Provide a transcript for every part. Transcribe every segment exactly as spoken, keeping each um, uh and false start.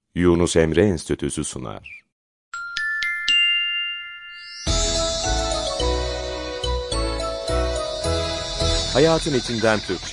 Yunus Emre Enstitüsü sunar. Hayatın içinden Türkçe.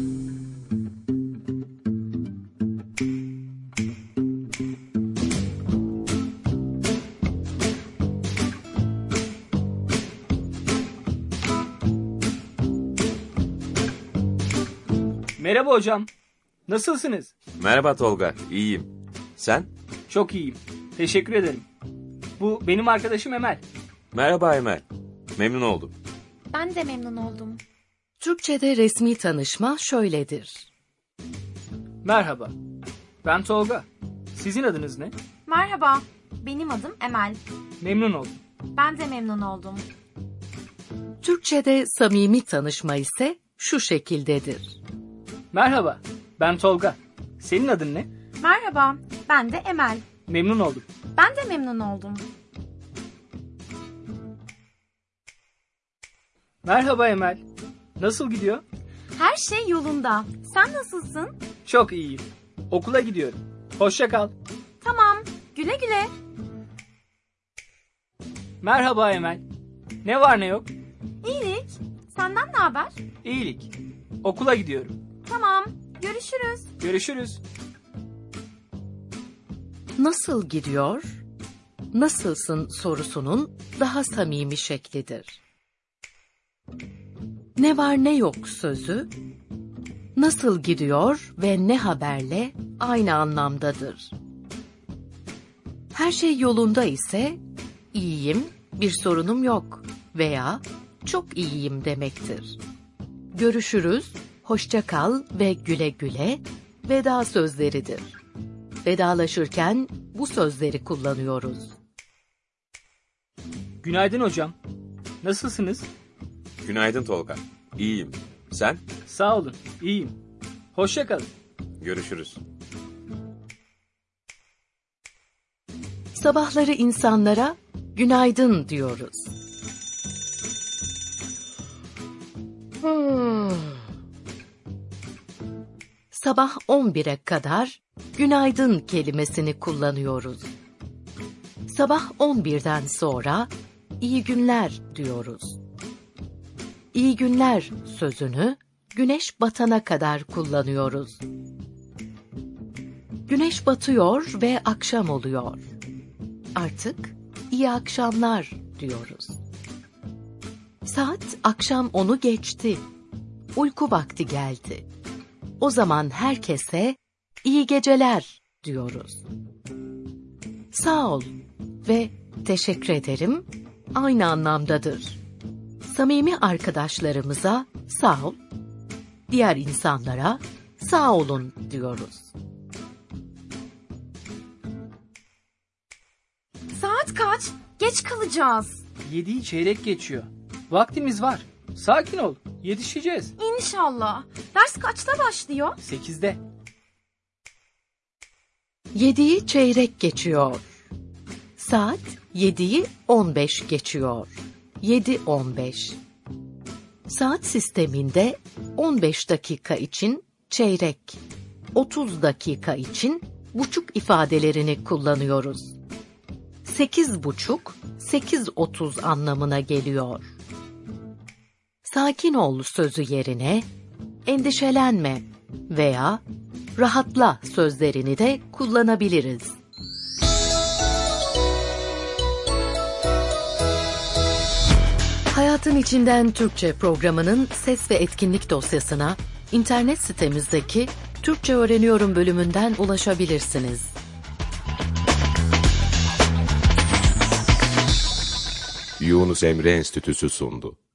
Merhaba hocam. Nasılsınız? Merhaba Tolga, iyiyim. Sen? Çok iyiyim. Teşekkür ederim. Bu benim arkadaşım Emel. Merhaba Emel. Memnun oldum. Ben de memnun oldum. Türkçe'de resmi tanışma şöyledir. Merhaba. Ben Tolga. Sizin adınız ne? Merhaba, benim adım Emel. Memnun oldum. Ben de memnun oldum. Türkçe'de samimi tanışma ise şu şekildedir. Merhaba. Ben Tolga. Senin adın ne? Merhaba, ben de Emel. Memnun oldum. Ben de memnun oldum. Merhaba Emel. Nasıl gidiyor? Her şey yolunda. Sen nasılsın? Çok iyiyim. Okula gidiyorum. Hoşça kal. Tamam, güle güle. Merhaba Emel. Ne var ne yok? İyilik. Senden ne haber? İyilik. Okula gidiyorum. Tamam, görüşürüz. Görüşürüz. Nasıl gidiyor? Nasılsın sorusunun daha samimi şeklidir. Ne var ne yok sözü, nasıl gidiyor ve ne haberle aynı anlamdadır. Her şey yolunda ise iyiyim, bir sorunum yok veya çok iyiyim demektir. Görüşürüz, hoşça kal ve güle güle veda sözleridir. Vedalaşırken bu sözleri kullanıyoruz. Günaydın hocam. Nasılsınız? Günaydın Tolga, iyiyim. Sen? Sağ olun. İyiyim. Hoşça kalın. Görüşürüz. Sabahları insanlara günaydın diyoruz. Hmm. Sabah on bire kadar günaydın kelimesini kullanıyoruz. Sabah on birden sonra iyi günler diyoruz. İyi günler sözünü güneş batana kadar kullanıyoruz. Güneş batıyor ve akşam oluyor. Artık iyi akşamlar diyoruz. Saat akşam onu geçti. Uyku vakti geldi. O zaman herkese iyi geceler diyoruz. Sağ ol ve teşekkür ederim aynı anlamdadır. Samimi arkadaşlarımıza sağ ol, diğer insanlara sağ olun diyoruz. Saat kaç? Geç kalacağız. Yediği çeyrek geçiyor. Vaktimiz var. Sakin ol. Yetişeceğiz. İnşallah. Ders kaçta başlıyor? Sekizde. Yediği çeyrek geçiyor. Saat yediyi on beş geçiyor. Yedi on beş. Saat sisteminde on beş dakika için çeyrek, otuz dakika için buçuk ifadelerini kullanıyoruz. Sekiz buçuk, sekiz otuz anlamına geliyor. Sakin ol sözü yerine endişelenme veya rahatla sözlerini de kullanabiliriz. Hayatın İçinden Türkçe programının ses ve etkinlik dosyasına internet sitemizdeki Türkçe Öğreniyorum bölümünden ulaşabilirsiniz. Yunus Emre Enstitüsü sundu.